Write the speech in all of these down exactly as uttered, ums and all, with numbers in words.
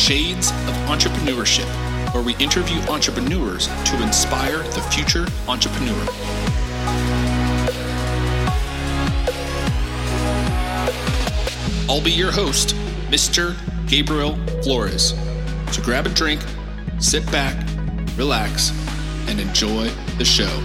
Shades of Entrepreneurship, where we interview entrepreneurs to inspire the future entrepreneur. I'll be your host, Mister Gabriel Flores. So grab a drink, sit back, relax, and enjoy the show.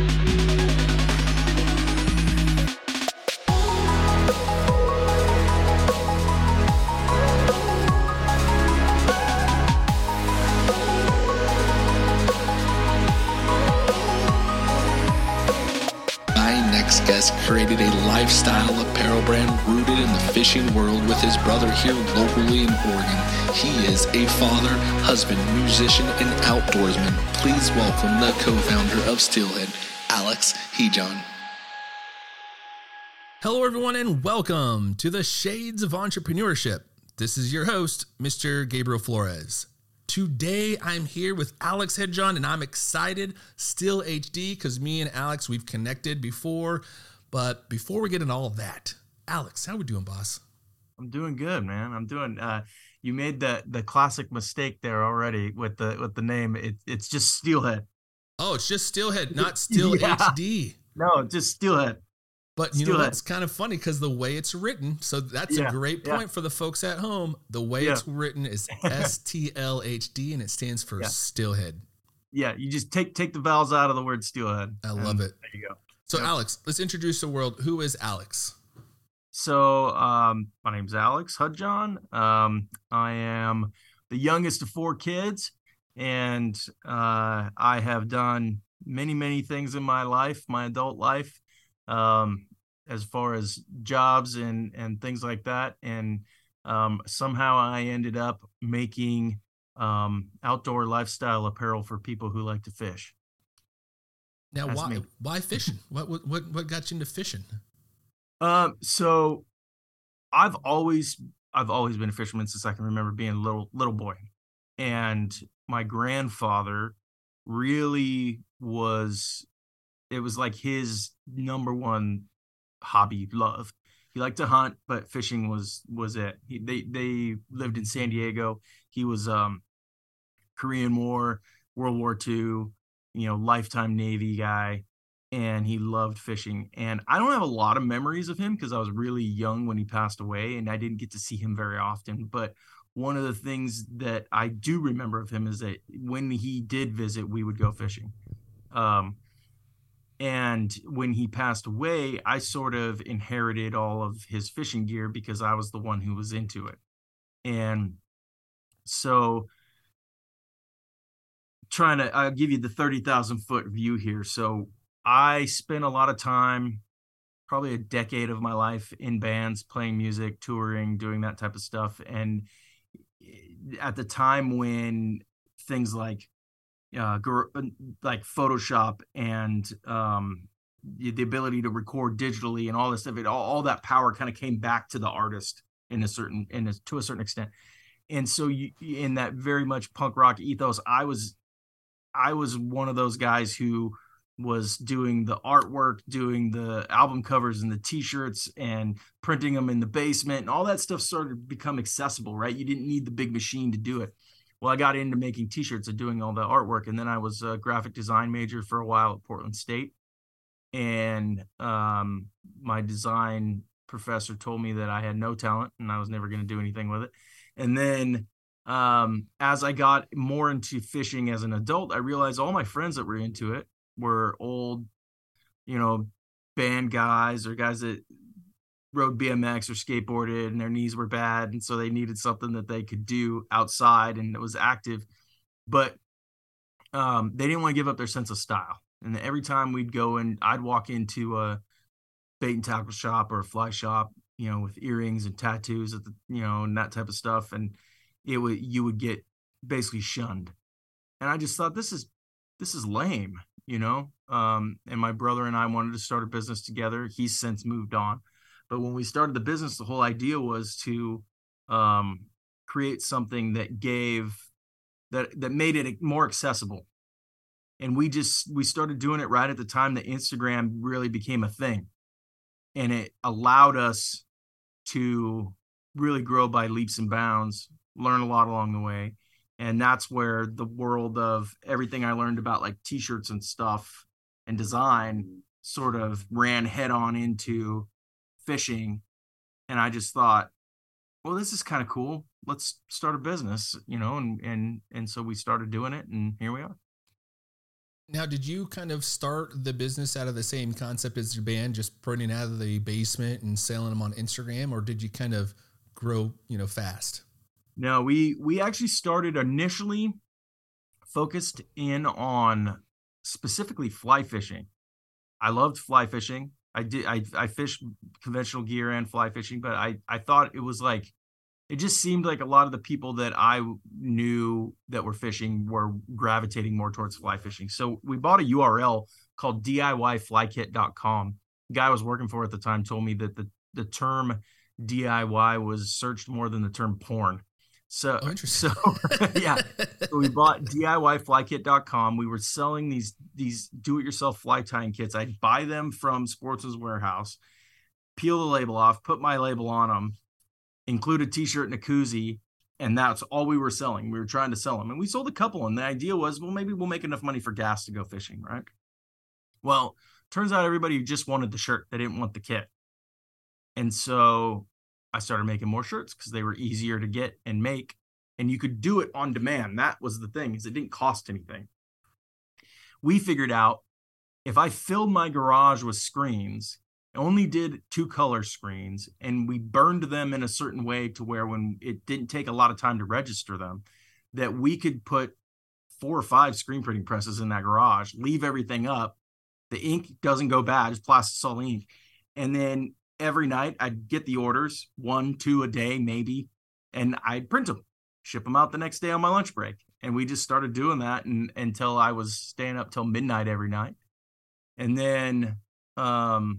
Guest created a lifestyle apparel brand rooted in the fishing world with his brother here locally in Oregon. He is a father, husband, musician, and outdoorsman. Please welcome the co-founder of Steelhead, Alex Hejon. Hello, everyone, and welcome to the Shades of Entrepreneurship. This is your host, Mister Gabriel Flores. Today, I'm here with Alex Hejon, and I'm excited, still H D, because me and Alex, we've connected before. But before we get into all of that, Alex, how we doing, boss? I'm doing good, man. I'm doing. Uh, you made the the classic mistake there already with the with the name. It, it's just Steelhead. Oh, it's just Steelhead, not Still yeah. H D. No, just Steelhead. But you Steelhead. know, that's kind of funny because the way it's written, so that's yeah, a great point yeah. for the folks at home. The way yeah. it's written is S T L H D, and it stands for yeah. Steelhead. Yeah, you just take take the vowels out of the word Steelhead. I love it. There you go. So, yep. Alex, let's introduce the world. Who is Alex? So, um, my name's Alex Hejon. Um, I am the youngest of four kids, and uh, I have done many, many things in my life, my adult life. Um, as far as jobs and, and things like that. And, um, somehow I ended up making, um, outdoor lifestyle apparel for people who like to fish. Now, That's why, me. why fishing? what, what, what, what got you into fishing? Um, so I've always, I've always been a fisherman since I can remember being a little, little boy. And my grandfather really was, it was like his number one hobby love. He liked to hunt, but fishing was was it. He, they they lived in San Diego. He was um Korean War, World War Two, you know, lifetime Navy guy, and he loved fishing. And I don't have a lot of memories of him because I was really young when he passed away, and I didn't get to see him very often. But one of the things that I do remember of him is that when he did visit, we would go fishing. Um, And when he passed away, I sort of inherited all of his fishing gear because I was the one who was into it. And so trying to, I'll give you the thirty thousand foot view here. So I spent a lot of time, probably a decade of my life in bands, playing music, touring, doing that type of stuff. And at the time when things like Uh, like Photoshop and um, the, the ability to record digitally and all this stuff, it all, all that power kind of came back to the artist in a certain, in a, to a certain extent. And so you, in that very much punk rock ethos, I was, I was one of those guys who was doing the artwork, doing the album covers and the t-shirts and printing them in the basement, and all that stuff started to become accessible, right? You didn't need the big machine to do it. Well, I got into making t-shirts and doing all the artwork. And then I was a graphic design major for a while at Portland State. And um, my design professor told me that I had no talent and I was never going to do anything with it. And then um, as I got more into fishing as an adult, I realized all my friends that were into it were old, you know, band guys or guys that rode B M X or skateboarded and their knees were bad. And so they needed something that they could do outside and it was active, but um, they didn't want to give up their sense of style. And every time we'd go and I'd walk into a bait and tackle shop or a fly shop, you know, with earrings and tattoos at the, you know, and that type of stuff. And it would, you would get basically shunned. And I just thought, this is, this is lame, you know? Um, and my brother and I wanted to start a business together. He's since moved on. But when we started the business, the whole idea was to um, create something that gave, that that made it more accessible. And we just, we started doing it right at the time that Instagram really became a thing. And it allowed us to really grow by leaps and bounds learn a lot along the way. And that's where the world of everything I learned about like t-shirts and stuff and design sort of ran head on into fishing. And I just thought, well, this is kind of cool. Let's start a business, you know, and, and, and so we started doing it, and here we are. Now, did you kind of start the business out of the same concept as your band, just printing out of the basement and selling them on Instagram, or did you kind of grow, you know, fast? No, we, we actually started initially focused in on specifically fly fishing. I loved fly fishing. I did, I, I fished conventional gear and fly fishing, but I, I thought it was like, it just seemed like a lot of the people that I knew that were fishing were gravitating more towards fly fishing. So we bought a U R L called D I Y fly kit dot com. The guy I was working for at the time told me that the, the term D I Y was searched more than the term porn. So, oh, so yeah, so we bought D I Y fly kit dot com. We were selling these, these do-it-yourself fly tying kits. I'd buy them from Sportsman's Warehouse, peel the label off, put my label on them, include a t-shirt and a koozie, and that's all we were selling. We were trying to sell them, and we sold a couple, and the idea was, well, maybe we'll make enough money for gas to go fishing, right? Well, turns out everybody just wanted the shirt. They didn't want the kit. And so I started making more shirts because they were easier to get and make, and you could do it on demand. That was the thing, is it didn't cost anything. We figured out if I filled my garage with screens, only did two color screens, and we burned them in a certain way to where when it didn't take a lot of time to register them, that we could put four or five screen printing presses in that garage, leave everything up. The ink doesn't go bad, it's plastisol ink. And then every night I'd get the orders, one, two a day, maybe, and I'd print them, ship them out the next day on my lunch break. And we just started doing that and, until I was staying up till midnight every night. And then, um,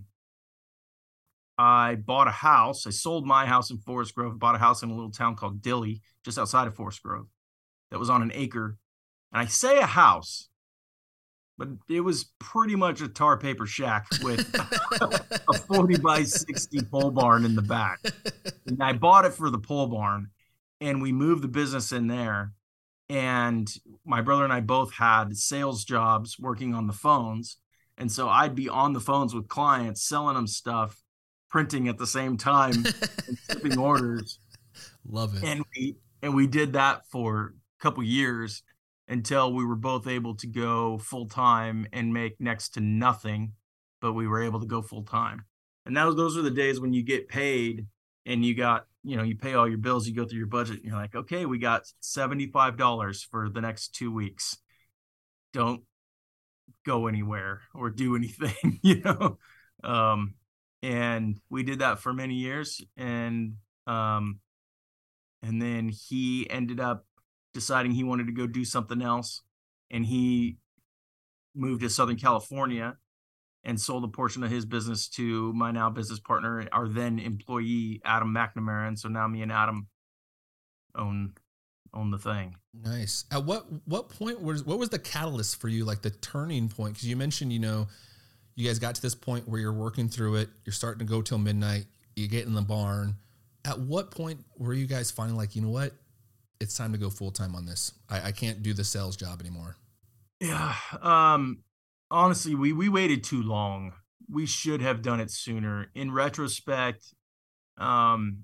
I bought a house. I sold my house in Forest Grove, bought a house in a little town called Dilley, just outside of Forest Grove, that was on an acre. And I say a house, but it was pretty much a tar paper shack with a forty by sixty pole barn in the back. And I bought it for the pole barn, and we moved the business in there. And my brother and I both had sales jobs working on the phones. And so I'd be on the phones with clients, selling them stuff, printing at the same time, and shipping orders. Love it. And we and we did that for a couple years until we were both able to go full time and make next to nothing, but we were able to go full time. And that was, those are the days when you get paid and you got, you know, you pay all your bills, you go through your budget, and you're like, okay, we got seventy-five dollars for the next two weeks. Don't go anywhere or do anything, you know? Um, And we did that for many years. And, um, and then he ended up deciding he wanted to go do something else. And he moved to Southern California and sold a portion of his business to my now business partner, our then employee, Adam McNamara. And so now me and Adam own, own the thing. Nice. At what, what point was, what was the catalyst for you? Like the turning point? Cause you mentioned, you know, you guys got to this point where you're working through it. You're starting to go till midnight. You get in the barn. At what point were you guys finally like, you know what? It's time to go full time on this. I, I can't do the sales job anymore. Yeah. Um, honestly, we, we waited too long. We should have done it sooner. In retrospect, um,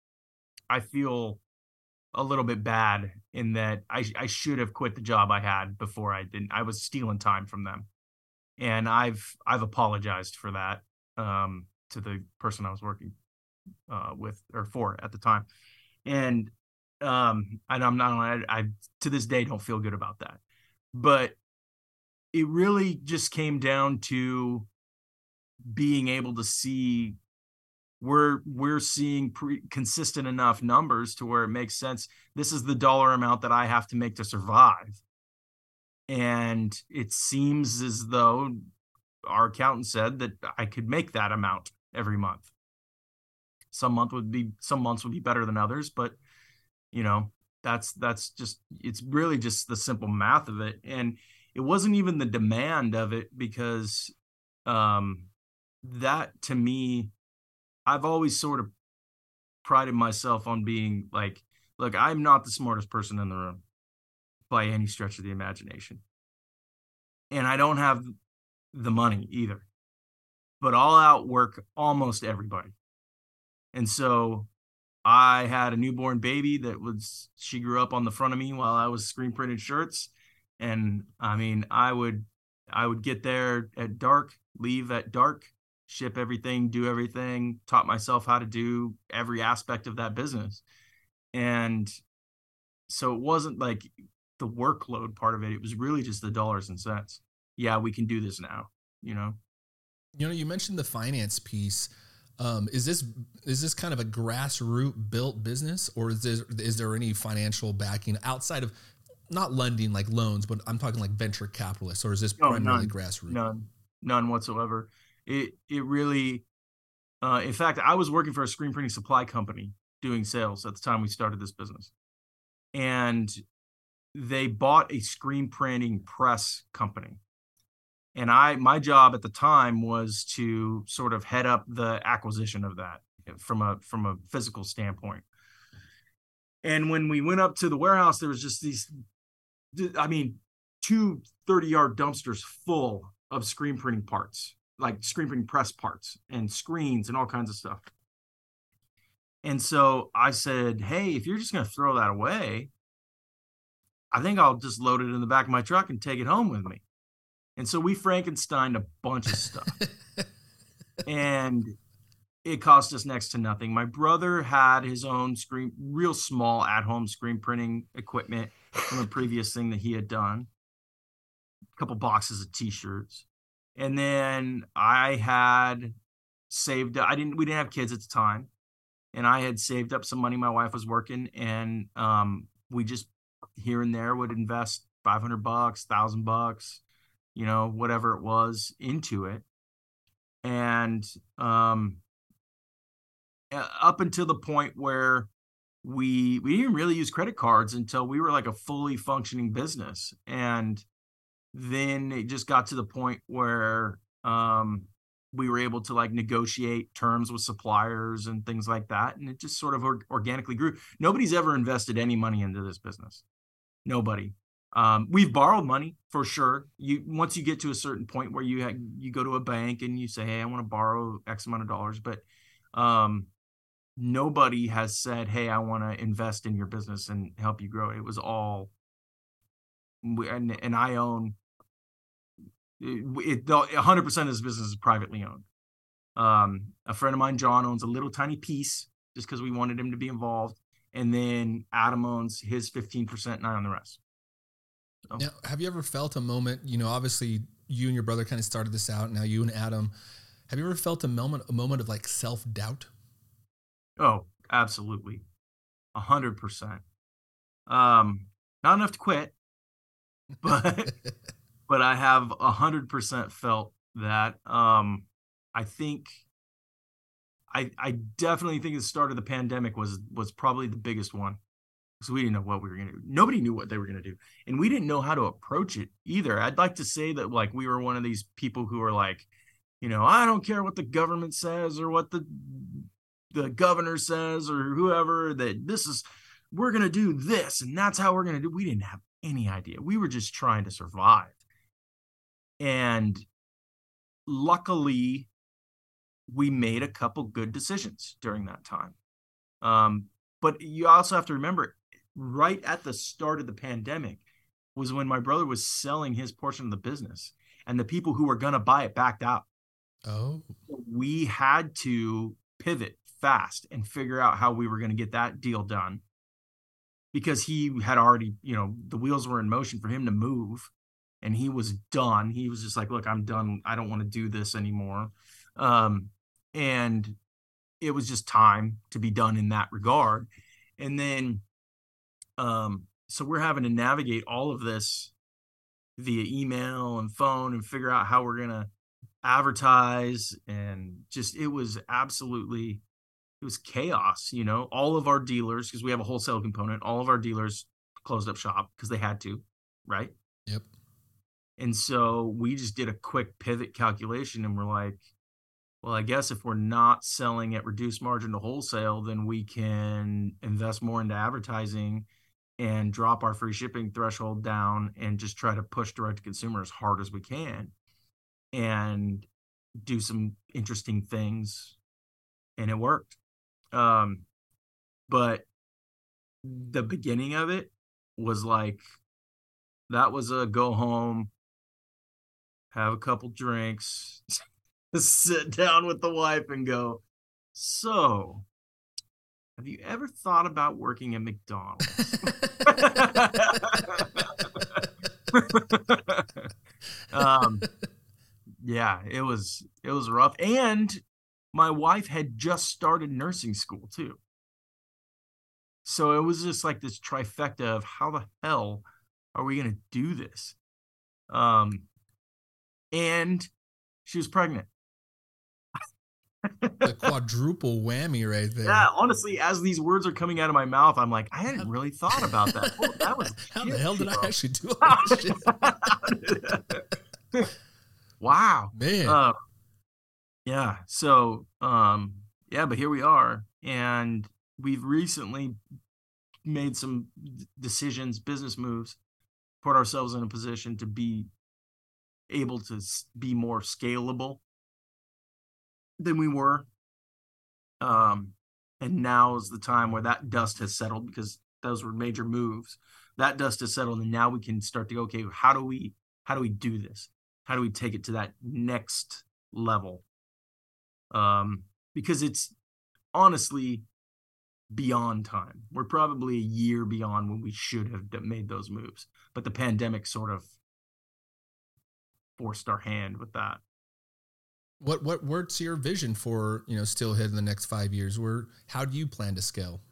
I feel a little bit bad in that I, I should have quit the job I had before I didn't. I was stealing time from them. And I've I've apologized for that um, to the person I was working uh, with or for at the time, and um, and I'm not I, I to this day don't feel good about that. But it really just came down to being able to see we're we're seeing pre- consistent enough numbers to where it makes sense. This is the dollar amount that I have to make to survive. And it seems as though our accountant said that I could make that amount every month. Some month would be, some months would be better than others, but you know, that's, that's just, it's really just the simple math of it. And it wasn't even the demand of it because, um, that to me, I've always sort of prided myself on being like, look, I'm not the smartest person in the room by any stretch of the imagination. And I don't have the money either, but I'll outwork almost everybody. And so I had a newborn baby that was, she grew up on the front of me while I was screen printed shirts. And I mean, I would, I would get there at dark, leave at dark, ship everything, do everything, taught myself how to do every aspect of that business. And so it wasn't like the workload part of it. It was really just the dollars and cents. Yeah, we can do this now, you know? You know, you mentioned the finance piece. Um, is this is this kind of a grassroots built business, or is there, is there any financial backing outside of not lending like loans, but I'm talking like venture capitalists, or is this No, primarily none, grassroots? None, none whatsoever. It it really, uh, in fact, I was working for a screen printing supply company doing sales at the time we started this business, and they bought a screen printing press company. And I, my job at the time was to sort of head up the acquisition of that from a, from a physical standpoint. And when we went up to the warehouse, there was just these, I mean, two thirty yard dumpsters full of screen printing parts, like screen printing press parts and screens and all kinds of stuff. And so I said, hey, if you're just going to throw that away, I think I'll just load it in the back of my truck and take it home with me. And so we Frankensteined a bunch of stuff. And it cost us next to nothing. My brother had his own screen, real small at-home screen printing equipment from a previous thing that he had done. A couple boxes of t-shirts. And then I had saved, I didn't, we didn't have kids at the time. And I had saved up some money. My wife was working, and um, we just here and there would invest five hundred bucks, thousand bucks, you know, whatever it was into it. And um, up until the point where we, we didn't really use credit cards until we were like a fully functioning business. And then it just got to the point where um, we were able to like negotiate terms with suppliers and things like that. And it just sort of or- organically grew. Nobody's ever invested any money into this business. Nobody. Um, we've borrowed money for sure. You once you get to a certain point where you ha- you go to a bank and you say, hey, I want to borrow X amount of dollars, but um, nobody has said, hey, I want to invest in your business and help you grow. It was all, and, and I own it. one hundred percent of this business is privately owned. Um, a friend of mine, John, owns a little tiny piece just because we wanted him to be involved. And then Adam owns his fifteen percent and I own the rest. So. Now, have you ever felt a moment, you know, obviously you and your brother kind of started this out. Now you and Adam, have you ever felt a moment, a moment of like self-doubt? Oh, absolutely. A hundred percent. Um, not enough to quit, but, but I have a hundred percent felt that, um, I think I, I definitely think the start of the pandemic was, was probably the biggest one. So we didn't know what we were going to do. Nobody knew what they were going to do. And we didn't know how to approach it either. I'd like to say that like we were one of these people who are like, you know, I don't care what the government says or what the the governor says or whoever, that this is, we're going to do this and that's how we're going to do. We didn't have any idea. We were just trying to survive. And luckily, we made a couple good decisions during that time. Um, but you also have to remember, right at the start of the pandemic was when my brother was selling his portion of the business and the people who were going to buy it backed out. Oh, we had to pivot fast and figure out how we were going to get that deal done because he had already, you know, the wheels were in motion for him to move and he was done. He was just like, look, I'm done. I don't want to do this anymore. Um, and it was just time to be done in that regard. And then, um, so we're having to navigate all of this via email and phone and figure out how we're going to advertise. And just, it was absolutely, it was chaos, you know, all of our dealers, because we have a wholesale component, all of our dealers closed up shop because they had to, right? Yep. And so we just did a quick pivot calculation and we're like, well, I guess if we're not selling at reduced margin to wholesale, then we can invest more into advertising and drop our free shipping threshold down and just try to push direct to consumer as hard as we can and do some interesting things. And it worked. Um, but the beginning of it was like, that was a go home, have a couple drinks, sit down with the wife and go, so have you ever thought about working at McDonald's? um, yeah, it was, it was rough. And my wife had just started nursing school too. So it was just like this trifecta of how the hell are we going to do this? Um, and she was pregnant. The quadruple whammy right there. Yeah, honestly, as these words are coming out of my mouth, I'm like, I hadn't really thought about that. Oh, that was how shit, the hell did bro. I actually do all this shit? Wow, man. Uh, yeah. So, um, yeah, but here we are, and we've recently made some decisions, business moves, put ourselves in a position to be able to be more scalable than we were. Um, and now is the time where that dust has settled, because those were major moves. That dust has settled, and now we can start to go, okay, how do we how do we do this? How do we take it to that next level? Um, because it's honestly beyond time. We're probably a year beyond when we should have made those moves, but the pandemic sort of forced our hand with that. What what what's your vision for, you know, Steelhead in the next five years? Where how do you plan to scale?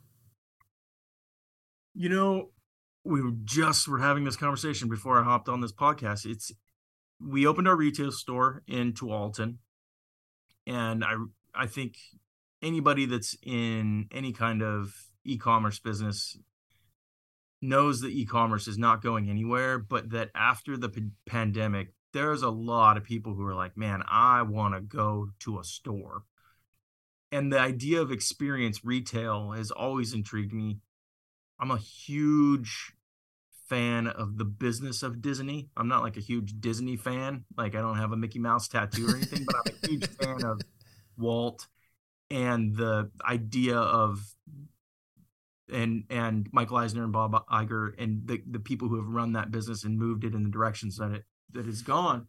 You know, we were just were having this conversation before I hopped on this podcast. It's we opened our retail store in Tualatin, and I I think anybody that's in any kind of e-commerce business knows that e-commerce is not going anywhere, but that after the p- pandemic, there's a lot of people who are like, man, I want to go to a store. And the idea of experience retail has always intrigued me. I'm a huge fan of the business of Disney. I'm not like a huge Disney fan. Like, I don't have a Mickey Mouse tattoo or anything, but I'm a huge fan of Walt and the idea of and and Michael Eisner and Bob Iger and the, the people who have run that business and moved it in the directions that it that is gone.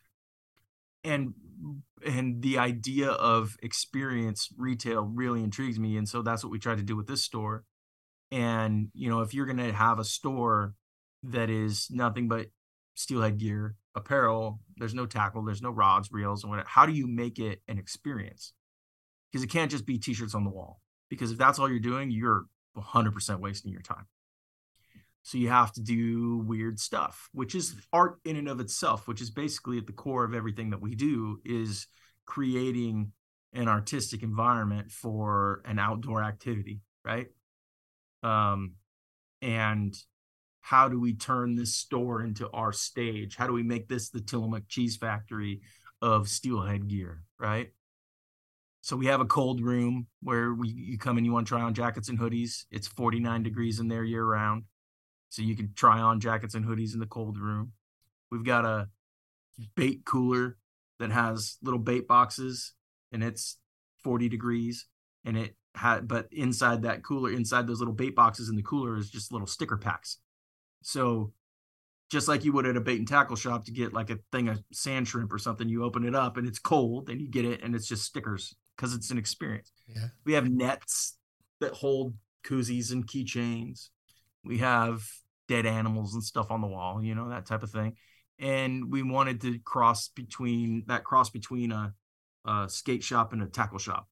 And and the idea of experience retail really intrigues me. And so that's what we try to do with this store. And, you know, if you're going to have a store that is nothing but steelhead gear, apparel, there's no tackle, there's no rods, reels, and whatever, how do you make it an experience? Because it can't just be t-shirts on the wall. Because if that's all you're doing, you're one hundred percent wasting your time. So you have to do weird stuff, which is art in and of itself, which is basically at the core of everything that we do, is creating an artistic environment for an outdoor activity, right? Um, and how do we turn this store into our stage? How do we make this the Tillamook Cheese Factory of steelhead gear, right? So we have a cold room where we you come in, you want to try on jackets and hoodies. It's forty-nine degrees in there year round. So you can try on jackets and hoodies in the cold room. We've got a bait cooler that has little bait boxes, and it's forty degrees. And it had, but inside that cooler, inside those little bait boxes in the cooler is just little sticker packs. So just like you would at a bait and tackle shop to get like a thing of sand shrimp or something, you open it up and it's cold and you get it and it's just stickers because it's an experience. Yeah. We have nets that hold koozies and keychains. We have dead animals and stuff on the wall, you know, that type of thing. And we wanted to cross between that cross between a, a skate shop and a tackle shop.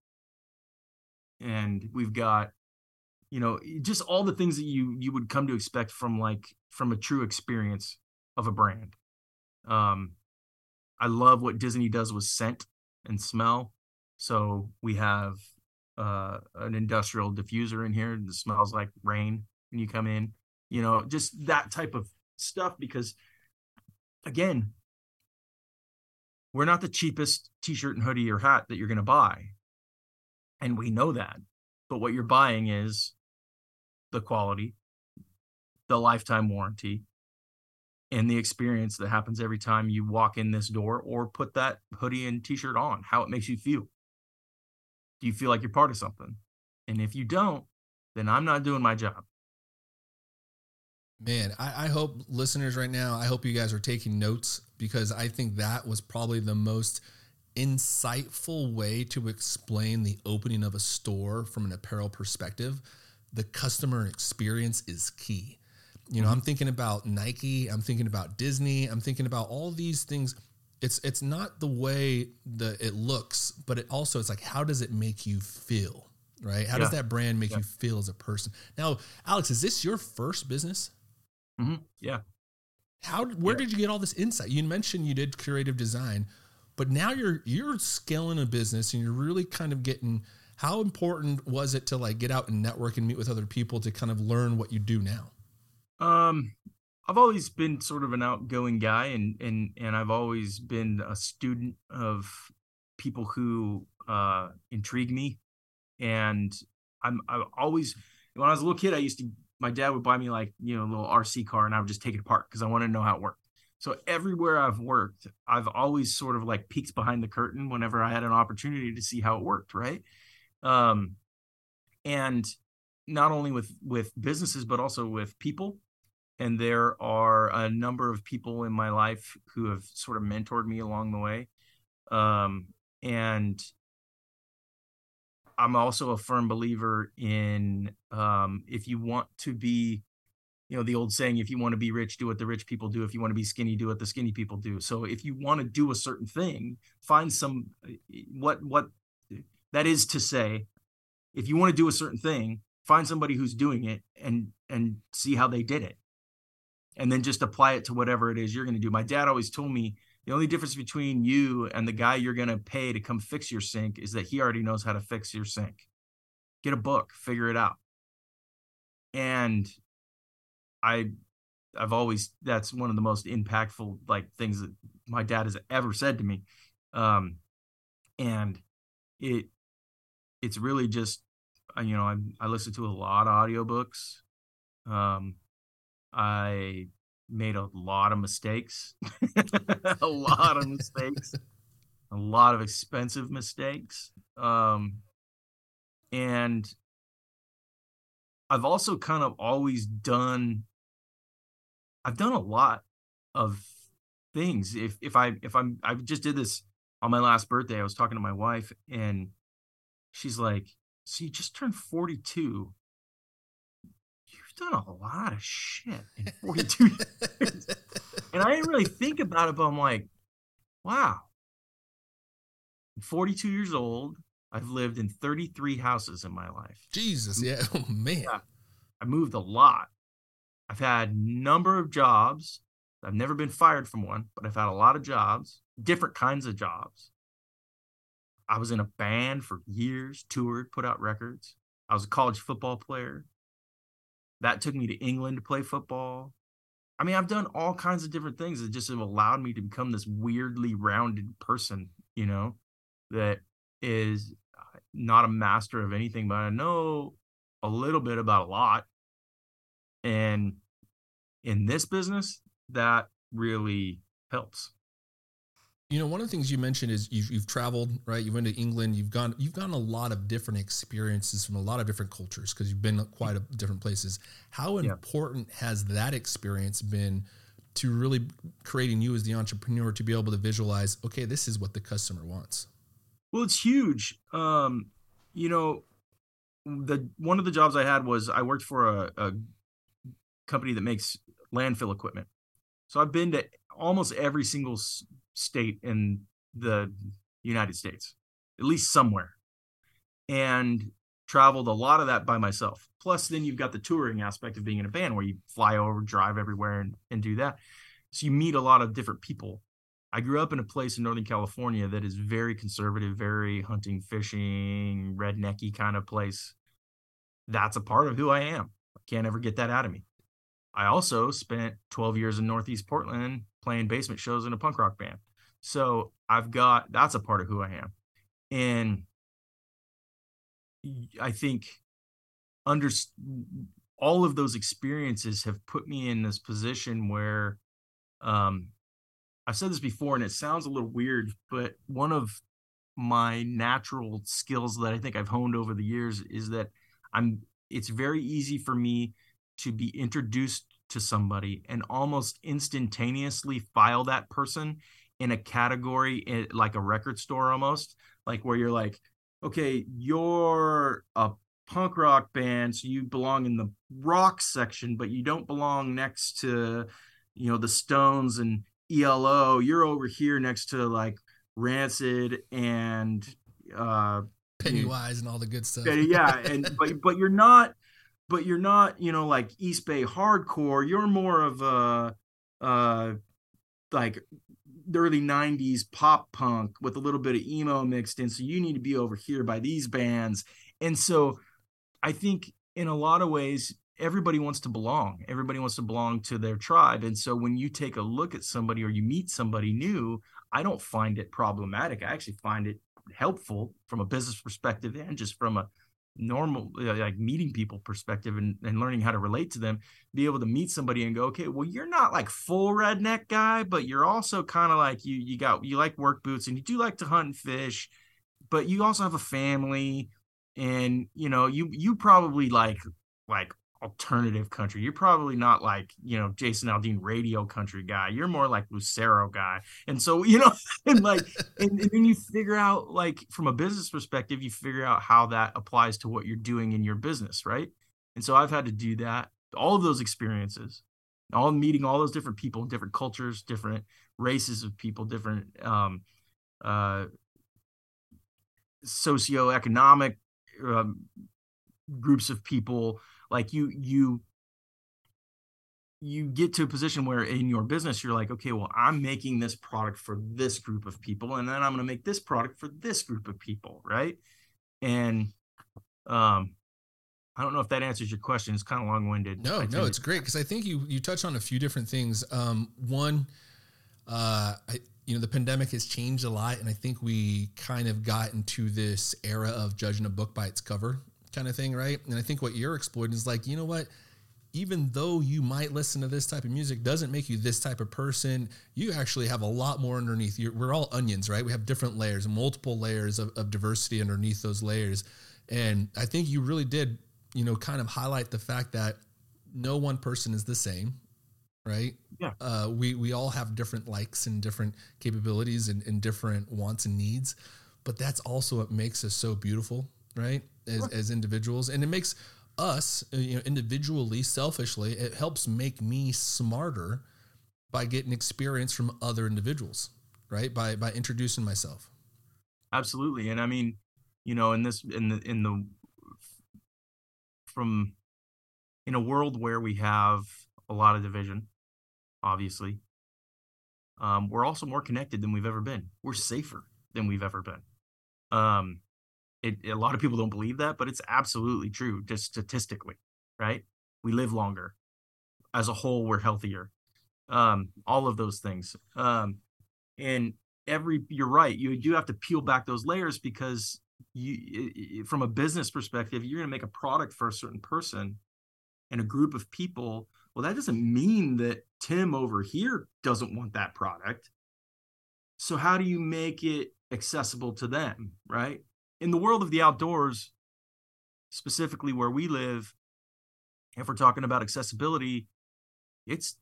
And we've got, you know, just all the things that you you would come to expect from like from a true experience of a brand. Um, I love what Disney does with scent and smell. So we have uh, an industrial diffuser in here that smells like rain when you come in. You know, just that type of stuff, because again, we're not the cheapest t-shirt and hoodie or hat that you're going to buy. And we know that. But what you're buying is the quality, the lifetime warranty, and the experience that happens every time you walk in this door or put that hoodie and t-shirt on, how it makes you feel. Do you feel like you're part of something? And if you don't, then I'm not doing my job. Man, I, I hope listeners right now, I hope you guys are taking notes, because I think that was probably the most insightful way to explain the opening of a store from an apparel perspective. The customer experience is key. You know, mm-hmm. I'm thinking about Nike, I'm thinking about Disney, I'm thinking about all these things. It's it's not the way that it looks, but it also, it's like, how does it make you feel, right? How yeah. does that brand make yeah. you feel as a person? Now, Alex, is this your first business? Mm-hmm. Yeah. How, where yeah. did you get all this insight? You mentioned you did creative design, but now you're, you're scaling a business and you're really kind of getting, how important was it to like get out and network and meet with other people to kind of learn what you do now? Um, I've always been sort of an outgoing guy, and, and, and I've always been a student of people who, uh, intrigue me. And I'm, I always, when I was a little kid, I used to, my dad would buy me like, you know, a little R C car, and I would just take it apart because I wanted to know how it worked. So everywhere I've worked, I've always sort of like peeked behind the curtain whenever I had an opportunity to see how it worked. Right. Um, and not only with, with businesses, but also with people. And there are a number of people in my life who have sort of mentored me along the way. Um, and I'm also a firm believer in, um, if you want to be, you know, the old saying, if you want to be rich, do what the rich people do. If you want to be skinny, do what the skinny people do. So if you want to do a certain thing, find some, what, what that is to say, if you want to do a certain thing, find somebody who's doing it and, and see how they did it. And then just apply it to whatever it is you're going to do. My dad always told me the only difference between you and the guy you're going to pay to come fix your sink is that he already knows how to fix your sink. Get a book, figure it out. And I, I've always, that's one of the most impactful like things that my dad has ever said to me. Um, and it, it's really just, you know, I, I listen to a lot of audiobooks. Um, I made a lot of mistakes, a lot of mistakes, a lot of expensive mistakes. Um, and I've also kind of always done, I've done a lot of things. If, if I, if I'm, I just did this on my last birthday. I was talking to my wife and she's like, so you just turned forty-two. Done a lot of shit in forty-two years. And I didn't really think about it, but I'm like, wow. I'm forty-two years old. I've lived in thirty-three houses in my life. Jesus, yeah. Oh, man. Yeah. I moved a lot. I've had a number of jobs. I've never been fired from one, but I've had a lot of jobs, different kinds of jobs. I was in a band for years, toured, put out records. I was a college football player. That took me to England to play football. I mean, I've done all kinds of different things that just have allowed me to become this weirdly rounded person, you know, that is not a master of anything, but I know a little bit about a lot. And in this business, that really helps. You know, one of the things you mentioned is you've, you've traveled, right? You've been to England. You've gone, you've gotten a lot of different experiences from a lot of different cultures because you've been quite a different places. How yeah. important has that experience been to really creating you as the entrepreneur to be able to visualize, okay, this is what the customer wants? Well, it's huge. Um, you know, the, one of the jobs I had was I worked for a, a company that makes landfill equipment. So I've been to almost every single state in the United States, at least somewhere, and traveled a lot of that by myself. Plus, then you've got the touring aspect of being in a band where you fly over, drive everywhere, and, and do that. So you meet a lot of different people. I grew up in a place in Northern California that is very conservative, very hunting, fishing, rednecky kind of place. That's a part of who I am. I can't ever get that out of me. I also spent twelve years in Northeast Portland playing basement shows in a punk rock band. So I've got, that's a part of who I am. And I think under all of those experiences have put me in this position where, um, I've said this before and it sounds a little weird, but one of my natural skills that I think I've honed over the years is that I'm, it's very easy for me to be introduced to somebody and almost instantaneously file that person in a category in, like a record store almost, like where you're like, okay, you're a punk rock band, so you belong in the rock section, but you don't belong next to, you know, the Stones and E L O. You're over here next to like Rancid and uh Pennywise you, and all the good stuff. Yeah, and but but you're not but you're not, you know, like East Bay hardcore. You're more of a uh like the early nineties pop punk with a little bit of emo mixed in. So you need to be over here by these bands. And so I think in a lot of ways, everybody wants to belong. Everybody wants to belong to their tribe. And so when you take a look at somebody or you meet somebody new, I don't find it problematic. I actually find it helpful from a business perspective and just from a normal, like meeting people perspective and, and learning how to relate to them, be able to meet somebody and go, okay, well, you're not like full redneck guy, but you're also kind of like you, you got, you like work boots and you do like to hunt and fish, but you also have a family and, you know, you, you probably like, like alternative country. You're probably not like, you know, Jason Aldean radio country guy. You're more like Lucero guy. And so, you know, and like, and, and then you figure out like from a business perspective, you figure out how that applies to what you're doing in your business. Right. And so I've had to do that, all of those experiences, all meeting all those different people, different cultures, different races of people, different, um, uh, socioeconomic, um, groups of people. Like you, you, you get to a position where in your business, you're like, okay, well, I'm making this product for this group of people. And then I'm going to make this product for this group of people. Right. And, um, I don't know if that answers your question. It's kind of long winded. No, no, it's great. Cause I think you, you touch on a few different things. Um, one, uh, I, you know, the pandemic has changed a lot. And I think we kind of got into this era of judging a book by its cover kind of thing. Right. And I think what you're exploiting is like, you know what, even though you might listen to this type of music doesn't make you this type of person. You actually have a lot more underneath. You're, we're all onions, right? We have different layers, multiple layers of, of diversity underneath those layers. And I think you really did, you know, kind of highlight the fact that no one person is the same, right? Yeah. Uh, we, we all have different likes and different capabilities and, and different wants and needs, but that's also what makes us so beautiful, right? As, Sure. as individuals. And it makes us, you know, individually, selfishly, it helps make me smarter by getting experience from other individuals, right? By, by introducing myself. Absolutely. And I mean, you know, in this, in the, in the, from, in a world where we have a lot of division, obviously, um, we're also more connected than we've ever been. We're safer than we've ever been. Um, It, a lot of people don't believe that, but it's absolutely true, just statistically, right? We live longer. As a whole, we're healthier. Um, all of those things. Um, and every, you're right, you do have to peel back those layers because you, from a business perspective, you're going to make a product for a certain person and a group of people. Well, that doesn't mean that Tim over here doesn't want that product. So how do you make it accessible to them, right? In the world of the outdoors, specifically where we live, if we're talking about accessibility, it's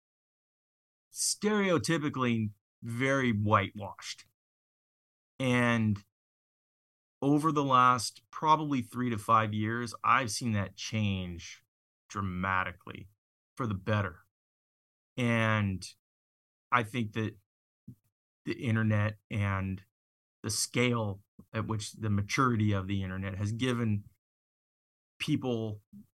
stereotypically very whitewashed. And over the last probably three to five years, I've seen that change dramatically for the better. And I think that the internet and the scale at which the maturity of the internet has given people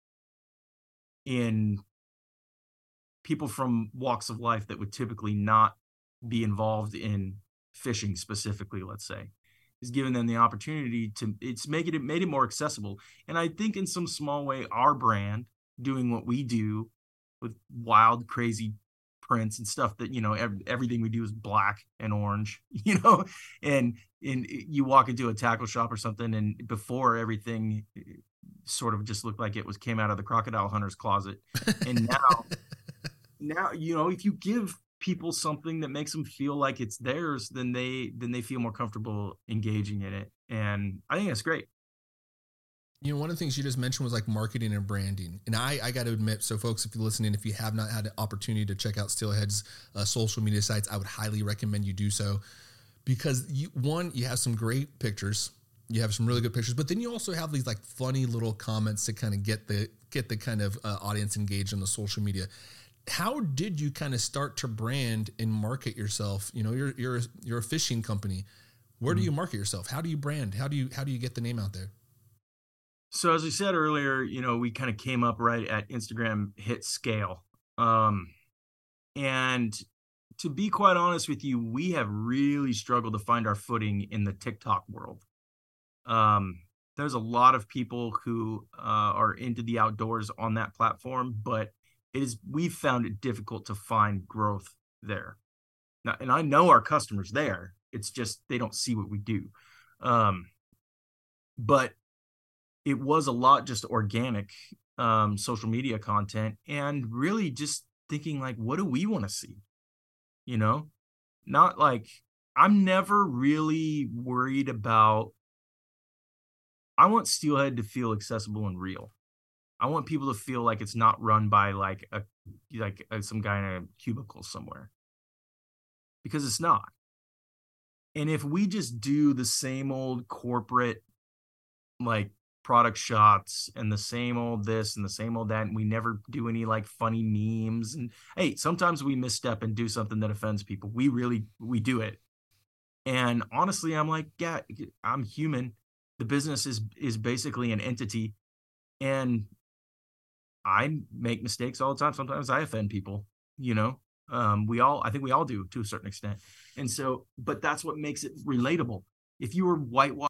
in people from walks of life that would typically not be involved in fishing specifically, let's say, has given them the opportunity to, it's making it made it more accessible. And I think in some small way, our brand doing what we do with wild, crazy prints and stuff that, you know, ev- everything we do is black and orange, you know, and, and you walk into a tackle shop or something, and before everything sort of just looked like it was came out of the crocodile hunter's closet. And now, now, you know, if you give people something that makes them feel like it's theirs, then they, then they feel more comfortable engaging in it. And I think that's great. You know, one of the things you just mentioned was like marketing and branding. And I, I got to admit, so folks, if you're listening, if you have not had an opportunity to check out Steelhead's uh, social media sites, I would highly recommend you do so, because you, one, you have some great pictures, you have some really good pictures, but then you also have these like funny little comments to kind of get the, get the kind of uh, audience engaged on the social media. How did you kind of start to brand and market yourself? You know, you're, you're, you're a fishing company. Where mm-hmm. do you market yourself? How do you brand? How do you, how do you get the name out there? So as we said earlier, you know, we kind of came up right at Instagram hit scale. Um, and to be quite honest with you, we have really struggled to find our footing in the TikTok world. Um, there's a lot of people who uh, are into the outdoors on that platform, but it is, we've found it difficult to find growth there. Now, and I know our customers there. It's just they don't see what we do. Um, but it was a lot just organic um, social media content, and really just thinking like, what do we want to see? You know, not like, I'm never really worried about, I want Steelhead to feel accessible and real. I want people to feel like it's not run by like a, like a, some guy in a cubicle somewhere, because it's not. And if we just do the same old corporate, like, product shots and the same old this and the same old that, and we never do any like funny memes, and hey, sometimes we misstep and do something that offends people. We really, we do it. And honestly, I'm like, yeah, I'm human. The business is, is basically an entity, and I make mistakes all the time. Sometimes I offend people, you know, um, we all, I think we all do to a certain extent. And so, but that's what makes it relatable. If you were whitewashed,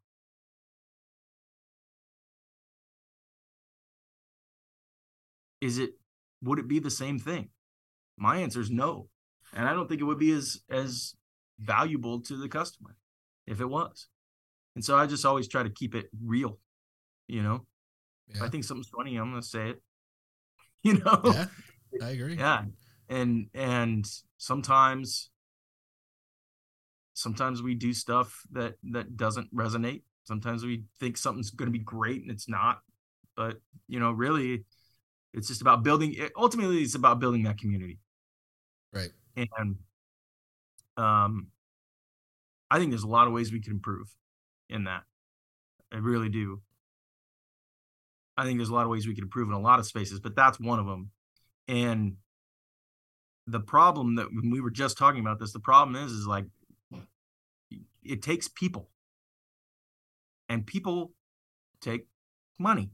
is it, would it be the same thing? My answer is no. And I don't think it would be as, as valuable to the customer if it was. And so I just always try to keep it real, you know. Yeah. If I think something's funny, I'm going to say it, you know. Yeah, I agree. Yeah. And, and sometimes, sometimes we do stuff that, that doesn't resonate. Sometimes we think something's going to be great and it's not, but you know, really, it's just about building, ultimately it's about building that community. Right. And um, I think there's a lot of ways we can improve in that. I really do. I think there's a lot of ways we can improve in a lot of spaces, but that's one of them. And the problem that, when we were just talking about this, the problem is, is like, it takes people, and people take money,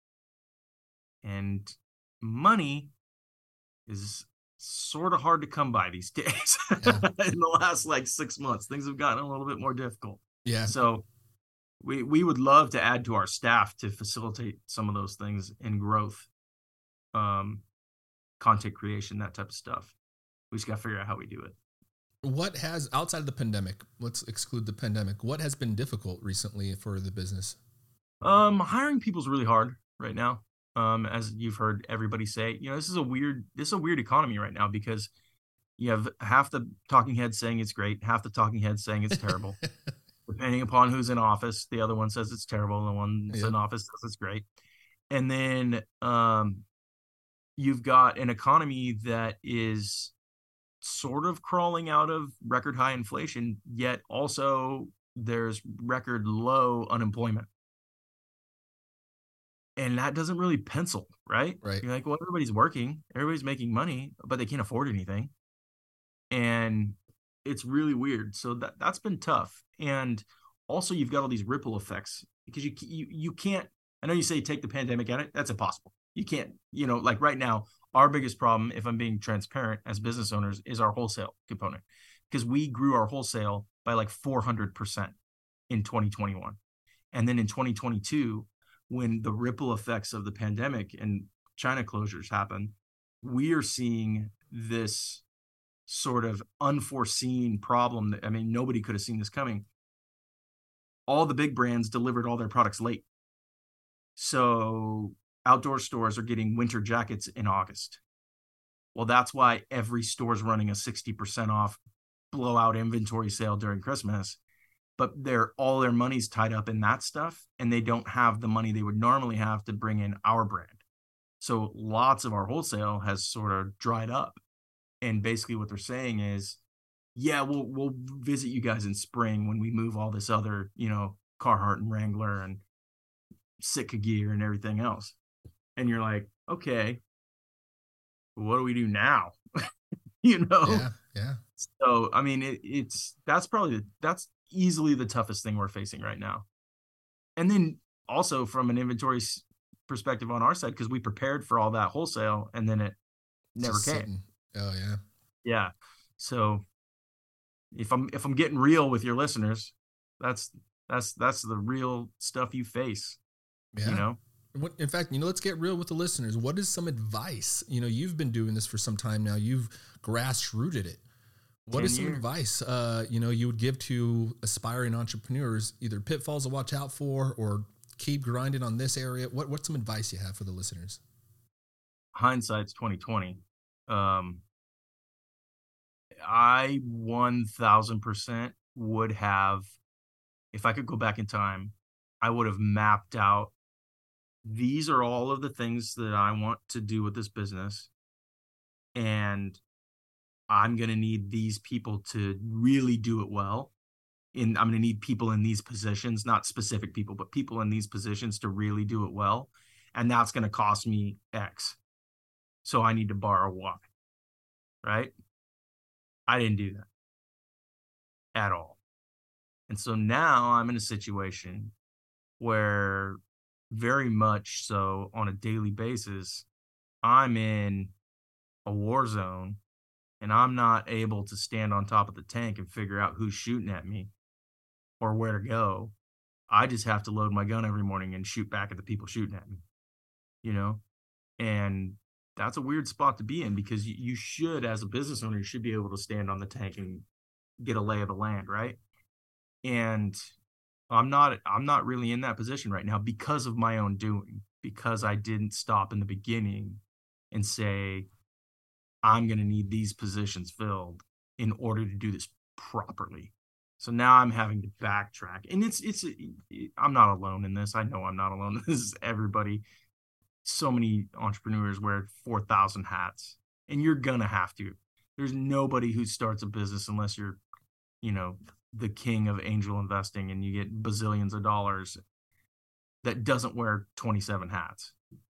and money is sort of hard to come by these days. Yeah. In the last like six months, things have gotten a little bit more difficult. Yeah. So we, we would love to add to our staff to facilitate some of those things in growth, um, content creation, that type of stuff. We just got to figure out how we do it. What has, outside of the pandemic, let's exclude the pandemic, what has been difficult recently for the business? Um, hiring people is really hard right now. Um, as you've heard everybody say, you know, this is a weird, this is a weird economy right now, because you have half the talking heads saying it's great, half the talking heads saying it's terrible. Depending upon who's in office, the other one says it's terrible, the one that's yeah. in office says it's great. And then um, you've got an economy that is sort of crawling out of record high inflation, yet also there's record low unemployment. And that doesn't really pencil, right? Right. You're like, well, everybody's working, everybody's making money, but they can't afford anything. And it's really weird. So that, that's been tough. And also you've got all these ripple effects, because you, you, you can't, I know you say take the pandemic at it. That's impossible. You can't, you know, like right now, our biggest problem, if I'm being transparent as business owners, is our wholesale component, because we grew our wholesale by like four hundred percent in twenty twenty-one. And then in twenty twenty-two, when the ripple effects of the pandemic and China closures happen, we are seeing this sort of unforeseen problem that, I mean, nobody could have seen this coming. All the big brands delivered all their products late. So outdoor stores are getting winter jackets in August. Well, that's why every store is running a sixty percent off blowout inventory sale during Christmas. But they're all their money's tied up in that stuff, and they don't have the money they would normally have to bring in our brand. So lots of our wholesale has sort of dried up. And basically what they're saying is, yeah, we'll we'll visit you guys in spring when we move all this other, you know, Carhartt and Wrangler and Sitka gear and everything else. And you're like, okay, what do we do now? You know? Yeah, yeah. So, I mean, it, it's, that's probably, the, that's easily the toughest thing we're facing right now. And then also from an inventory perspective on our side, because we prepared for all that wholesale and then it never Just came. sitting. Oh yeah. Yeah. So if I'm, if I'm getting real with your listeners, that's, that's, that's the real stuff you face, Yeah. you know? What, in fact, you know, let's get real with the listeners. What is some advice? You know, you've been doing this for some time now. You've grassrooted it. What is some years. advice, uh, you know, you would give to aspiring entrepreneurs, either pitfalls to watch out for or keep grinding on this area? What, what's some advice you have for the listeners? Hindsight's twenty twenty. Um, I one thousand percent would have, if I could go back in time, I would have mapped out, these are all of the things that I want to do with this business. And I'm going to need these people to really do it well. In, I'm going to need people in these positions, not specific people, but people in these positions to really do it well. And that's going to cost me X. So I need to borrow Y. Right? I didn't do that at all. And so now I'm in a situation where very much so on a daily basis, I'm in a war zone and I'm not able to stand on top of the tank and figure out who's shooting at me or where to go. I just have to load my gun every morning and shoot back at the people shooting at me, you know? And that's a weird spot to be in, because you, you should, as a business owner, you should be able to stand on the tank and get a lay of the land, right? And I'm not, I'm not really in that position right now because of my own doing, because I didn't stop in the beginning and say, I'm going to need these positions filled in order to do this properly. So now I'm having to backtrack, and it's, it's, it, I'm not alone in this. I know I'm not alone. This is everybody. So many entrepreneurs wear four thousand hats, and you're going to have to. There's nobody who starts a business unless you're, you know, the king of angel investing and you get bazillions of dollars, that doesn't wear twenty-seven hats.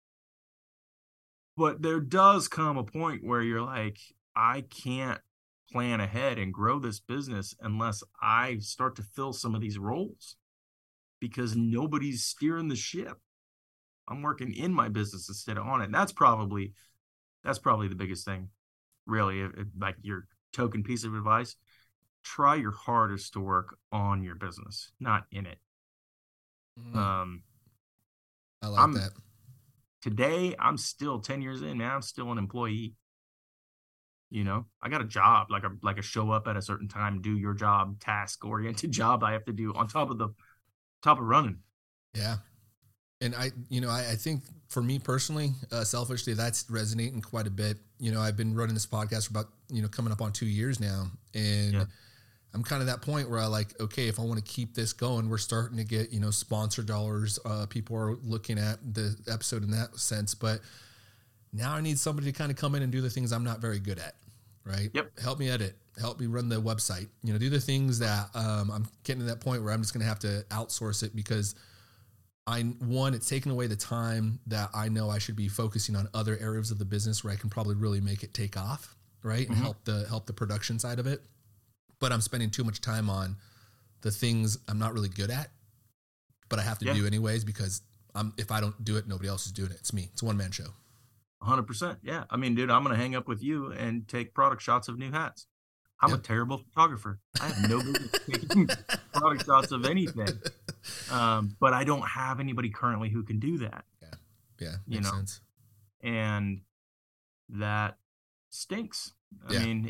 But there does come a point where you're like, I can't plan ahead and grow this business unless I start to fill some of these roles, because nobody's steering the ship. I'm working in my business instead of on it. And that's probably, that's probably the biggest thing, really. If, if, like your token piece of advice, try your hardest to work on your business, not in it. Mm. Um, I like I'm, that. Today, I'm still ten years in, man. I'm still an employee. You know, I got a job, like a like a show up at a certain time, do your job, task oriented job I have to do on top of the top of running. Yeah. And I, you know, I, I think for me personally, uh, selfishly, that's resonating quite a bit. You know, I've been running this podcast for about, you know, coming up on two years now. And yeah. I'm kind of that point where I like, okay, if I want to keep this going, we're starting to get, you know, sponsor dollars. Uh, people are looking at the episode in that sense. But now I need somebody to kind of come in and do the things I'm not very good at. Right. Yep. Help me edit, help me run the website, you know, do the things that um, I'm getting to that point where I'm just going to have to outsource it, because I, one, it's taken away the time that I know I should be focusing on other areas of the business where I can probably really make it take off. Right. And Mm-hmm. help the, help the production side of it. But I'm spending too much time on the things I'm not really good at, but I have to yeah. do anyways, because I'm, if I don't do it, nobody else is doing it. It's me. It's a one man show. one hundred percent. Yeah. I mean, dude, I'm going to hang up with you and take product shots of new hats. I'm yep. a terrible photographer. I have no business taking product shots of anything. Um, but I don't have anybody currently who can do that. Yeah. Yeah. You Makes know, sense. And that stinks. I yeah. mean, it,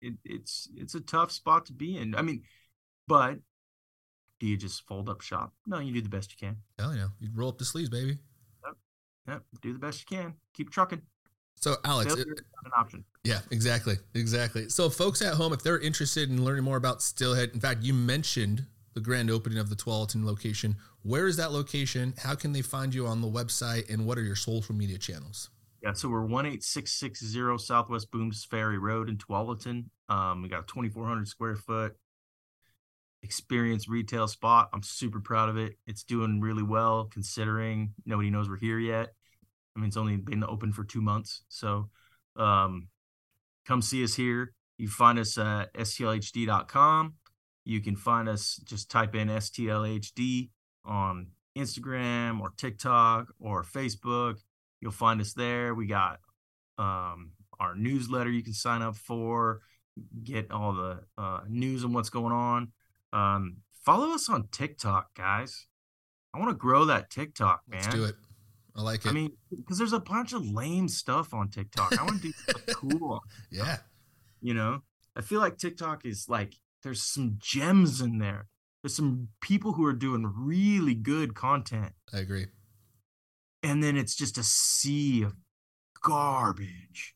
it, it's it's a tough spot to be in. I mean, but do you just fold up shop? No, you do the best you can. Hell yeah, you roll up the sleeves, baby. Yep, yep. Do the best you can. Keep trucking. So Alex, Failure is not an option. Yeah, exactly, exactly. So folks at home, if they're interested in learning more about Steelhead, in fact, you mentioned the grand opening of the Tualatin location. Where is that location? How can they find you on the website? And what are your social media channels? Yeah, so we're one eight six six zero Southwest Booms Ferry Road in Tualatin. Um, we got a twenty-four hundred square foot experience retail spot. I'm super proud of it. It's doing really well considering nobody knows we're here yet. I mean, it's only been open for two months. So um, come see us here. You find us at S T L H D dot com. You can find us, just type in S T L H D on Instagram or TikTok or Facebook. You'll find us there. We got um, our newsletter you can sign up for, get all the uh, news on what's going on. Um, follow us on TikTok, guys. I want to grow that TikTok, man. Let's do it. I like it. I mean, because there's a bunch of lame stuff on TikTok. I want to do something cool. Yeah. You know, I feel like TikTok is like, there's some gems in there. There's some people who are doing really good content. I agree. And then it's just a sea of garbage.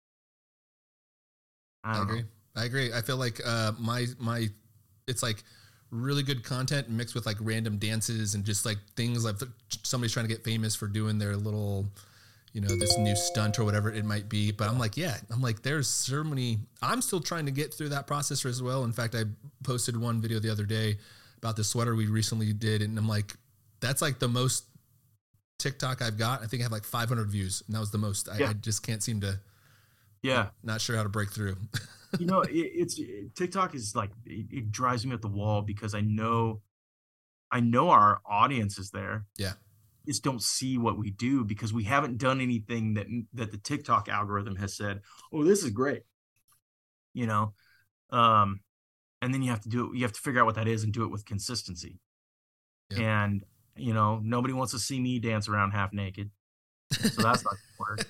I, I agree. know. I agree. I feel like uh, my, my, it's like really good content mixed with like random dances and just like things like somebody's trying to get famous for doing their little, you know, this new stunt or whatever it might be. But I'm like, yeah, I'm like, there's so many, I'm still trying to get through that process as well. In fact, I posted one video the other day about the sweater we recently did. And I'm like, that's like the most TikTok I've got. I think I have like five hundred views and that was the most. I, yeah. I just can't seem to, yeah, not sure how to break through. You know, it, it's it, TikTok is like, it, it drives me up the wall because I know, I know our audience is there. Yeah. Just don't see what we do because we haven't done anything that that the TikTok algorithm has said, oh, this is great, you know. Um, and then you have to do it. You have to figure out what that is and do it with consistency. Yep. And you know, nobody wants to see me dance around half naked, so that's not gonna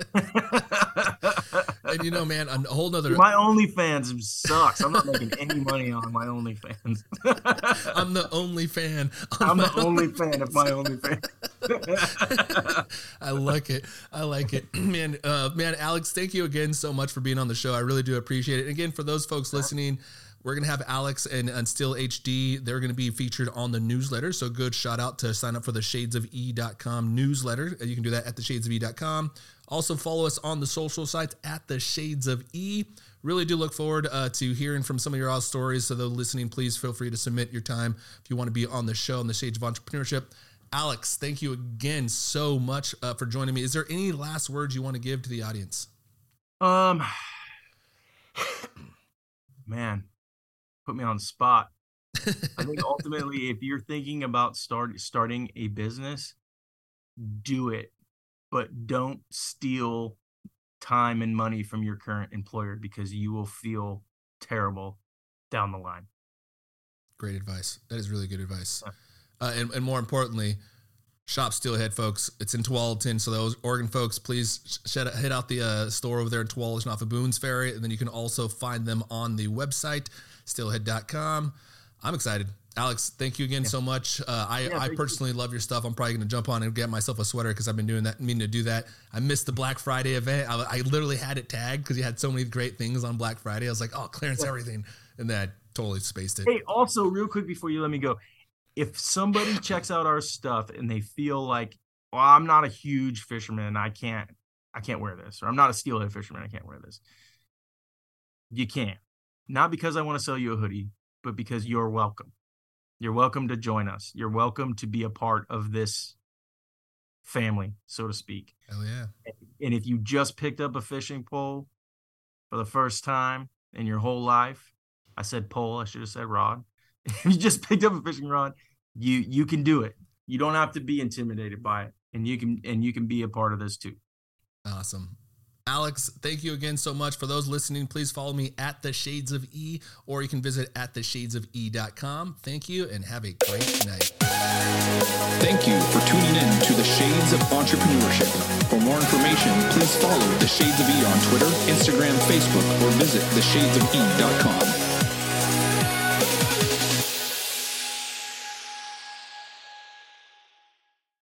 work. And you know, man, a whole nother. My OnlyFans sucks. I'm not making any money on my OnlyFans. I'm the only fan. I'm the only fan of my OnlyFans. I like it. I like it, man. Uh, man, Alex, thank you again so much for being on the show. I really do appreciate it. And again, for those folks listening, we're going to have Alex and, and Still H D. They're going to be featured on the newsletter. So good shout out to sign up for the shades of e dot com newsletter. You can do that at the shades of e dot com. Also follow us on the social sites at the Shades of E. Really do look forward uh, to hearing from some of your all stories. So those listening, please feel free to submit your time if you want to be on the show on the Shades of Entrepreneurship. Alex, thank you again so much uh, for joining me. Is there any last words you want to give to the audience? Um, man, put me on the spot. I think ultimately, if you're thinking about start starting a business, do it, but don't steal time and money from your current employer because you will feel terrible down the line. Great advice. That is really good advice. Yeah. Uh, and, and more importantly, shop Steelhead, folks. It's in Tualatin. So those Oregon folks, please sh- hit out the uh, store over there in Tualatin off of Boones Ferry. And then you can also find them on the website, steelhead dot com. I'm excited. Alex, thank you again yeah. so much. Uh, I, yeah, I personally you. love your stuff. I'm probably going to jump on and get myself a sweater because I've been doing that, meaning to do that. I missed the Black Friday event. I, I literally had it tagged because you had so many great things on Black Friday. I was like, oh, clearance yeah. everything. And then I totally spaced it. Hey, also real quick before you let me go, if somebody checks out our stuff and they feel like, well, I'm not a huge fisherman, I can't, I can't wear this, or I'm not a steelhead fisherman, I can't wear this. You can. Not because I want to sell you a hoodie, but because you're welcome. You're welcome to join us. You're welcome to be a part of this family, so to speak. Hell yeah. And if you just picked up a fishing pole for the first time in your whole life, I said pole, I should have said rod. If you just picked up a fishing rod, you you can do it. You don't have to be intimidated by it. And you can and you can be a part of this too. Awesome. Alex, thank you again so much. For those listening, please follow me at the Shades of E, or you can visit at the shades of e dot com. Thank you and have a great night. Thank you for tuning in to the Shades Shades of Entrepreneurship. For more information, please follow The Shades of E on Twitter, Instagram, Facebook, or visit the shades of e dot com.